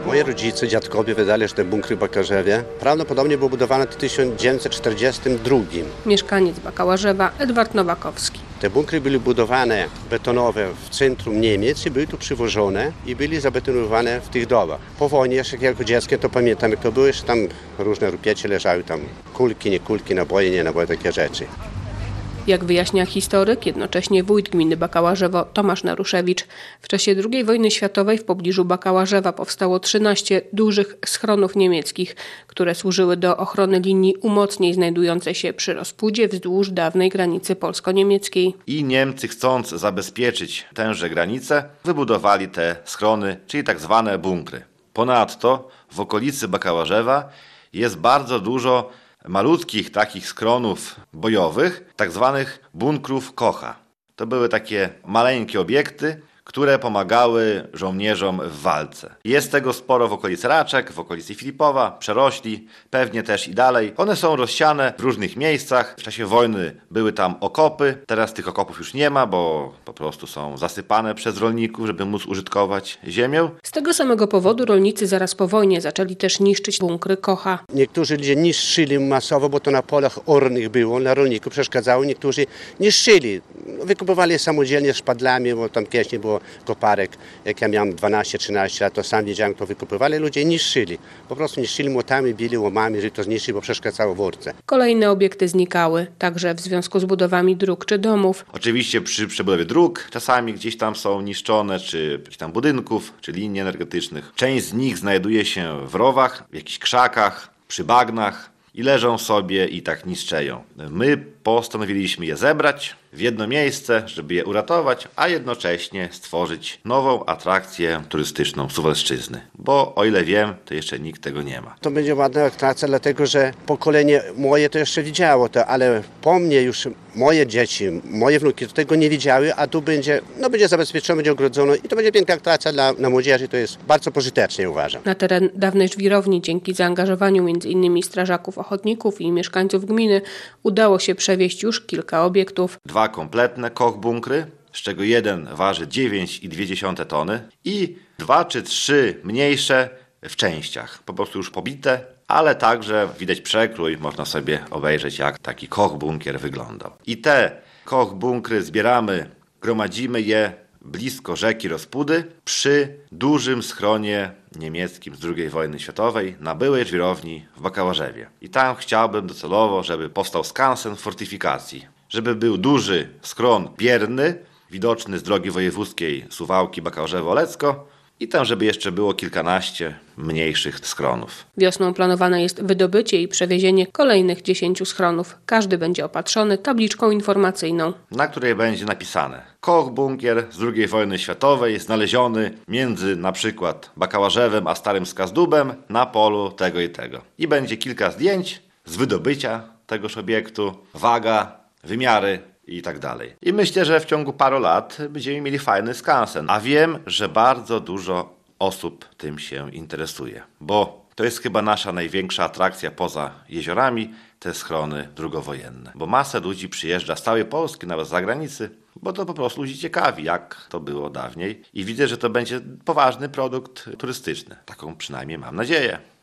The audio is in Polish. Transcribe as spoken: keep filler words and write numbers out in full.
Moi rodzice, dziadkowie wydali, że te bunkry w Bakałarzewie prawdopodobnie były budowane w tysiąc dziewięćset czterdziestym drugim. Mieszkaniec Bakałarzewa Edward Nowakowski. Te bunkry były budowane betonowe w centrum Niemiec i były tu przywożone i byli zabetonowane w tych domach. Po wojnie, jeszcze jako dziecko, to pamiętam, jak to było, jeszcze tam różne rupiecie leżały, tam kulki, nie kulki, naboje, nie naboje, takie rzeczy. Jak wyjaśnia historyk, jednocześnie wójt gminy Bakałarzewo Tomasz Naruszewicz, w czasie drugiej wojny światowej w pobliżu Bakałarzewa powstało trzynaście dużych schronów niemieckich, które służyły do ochrony linii umocnień znajdującej się przy Rozpudzie wzdłuż dawnej granicy polsko-niemieckiej. I Niemcy, chcąc zabezpieczyć tęże granicę, wybudowali te schrony, czyli tak zwane bunkry. Ponadto w okolicy Bakałarzewa jest bardzo dużo malutkich takich schronów bojowych, tak zwanych bunkrów Kocha. To były takie maleńkie obiekty, które pomagały żołnierzom w walce. Jest tego sporo w okolicy Raczek, w okolicy Filipowa, Przerośli, pewnie też i dalej. One są rozsiane w różnych miejscach. W czasie wojny były tam okopy. Teraz tych okopów już nie ma, bo po prostu są zasypane przez rolników, żeby móc użytkować ziemię. Z tego samego powodu rolnicy zaraz po wojnie zaczęli też niszczyć bunkry Kocha. Niektórzy ludzie niszczyli masowo, bo to na polach ornych było, dla rolników przeszkadzało. Niektórzy niszczyli. Wykupowali samodzielnie szpadlami, bo tam kiedyś nie było koparek. Jak ja miałem dwanaście trzynaście lat, to sam wiedziałem, kto wykupywali. Ludzie niszczyli. Po prostu niszczyli młotami, bili łomami, żeby to zniszczyć, bo przeszkadzało w orce. Kolejne obiekty znikały, także w związku z budowami dróg czy domów. Oczywiście przy przebudowie dróg czasami gdzieś tam są niszczone, czy jakichś tam budynków, czy linii energetycznych. Część z nich znajduje się w rowach, w jakichś krzakach, przy bagnach i leżą sobie i tak niszczeją. My postanowiliśmy je zebrać w jedno miejsce, żeby je uratować, a jednocześnie stworzyć nową atrakcję turystyczną Suwalszczyzny. Bo o ile wiem, to jeszcze nikt tego nie ma. To będzie ładna atrakcja, dlatego że pokolenie moje to jeszcze widziało to, ale po mnie już moje dzieci, moje wnuki to tego nie widziały, a tu będzie, no będzie zabezpieczone, będzie ogrodzono i to będzie piękna atrakcja dla, dla młodzieży, to jest bardzo pożytecznie, uważam. Na teren dawnej żwirowni dzięki zaangażowaniu między innymi strażaków ochotników i mieszkańców gminy udało się przewieźć już kilka obiektów. Dwa kompletne kochbunkry, z czego jeden waży dziewięć i dwie dziesiąte tony i dwa czy trzy mniejsze w częściach, po prostu już pobite, ale także widać przekrój, można sobie obejrzeć, jak taki kochbunkier wyglądał. I te kochbunkry zbieramy, gromadzimy je blisko rzeki Rozpudy przy dużym schronie niemieckim z drugiej wojny światowej na byłej żwirowni w Bakałarzewie. I tam chciałbym docelowo, żeby powstał skansen fortyfikacji, żeby był duży schron bierny, widoczny z drogi wojewódzkiej Suwałki Bakałarzewo-Olecko i tam, żeby jeszcze było kilkanaście mniejszych schronów. Wiosną planowane jest wydobycie i przewiezienie kolejnych dziesięciu schronów. Każdy będzie opatrzony tabliczką informacyjną, na której będzie napisane: kochbunkier z drugiej wojny światowej znaleziony między na przykład Bakałarzewem a Starym Skazdubem na polu tego i tego. I będzie kilka zdjęć z wydobycia tegoż obiektu, waga, wymiary i tak dalej. I myślę, że w ciągu paru lat będziemy mieli fajny skansen. A wiem, że bardzo dużo osób tym się interesuje, bo to jest chyba nasza największa atrakcja poza jeziorami, te schrony drugowojenne. Bo masę ludzi przyjeżdża z całej Polski, nawet z zagranicy, bo to po prostu ludzi ciekawi, jak to było dawniej. I widzę, że to będzie poważny produkt turystyczny. Taką przynajmniej mam nadzieję.